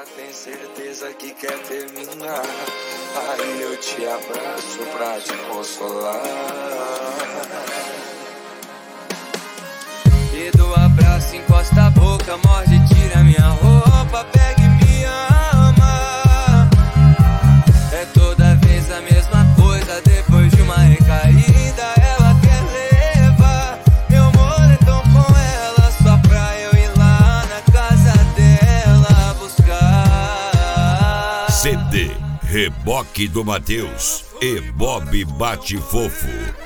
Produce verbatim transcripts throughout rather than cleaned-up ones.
já tem certeza que quer terminar. Aí eu te abraço pra te consolar. E do abraço encosta a boca, morde, tira minha roupa, pega e me ama. É toda vez a mesma coisa, depois de uma recaída ela quer levar meu moletom com ela, só pra eu ir lá na casa dela buscar. C D Reboque do Matheus e Bob Bate Fofo.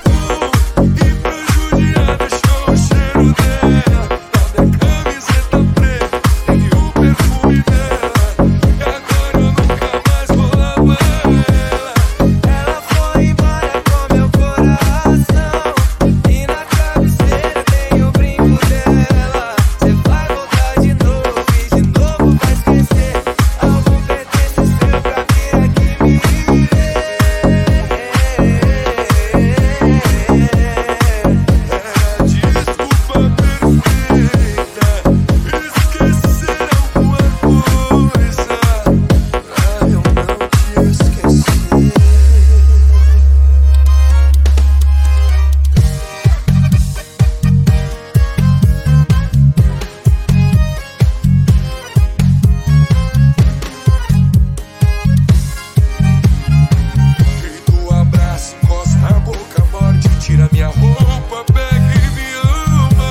Tira minha roupa, pega e me ama.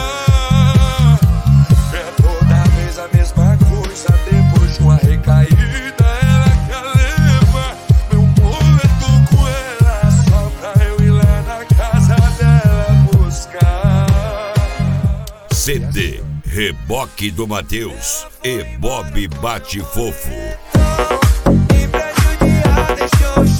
É toda vez a mesma coisa, depois de uma recaída ela quer levar meu moletom com ela, só pra eu ir lá na casa dela buscar. C D Reboque do Matheus e Bob Bate Fofo. E pra judiar deixou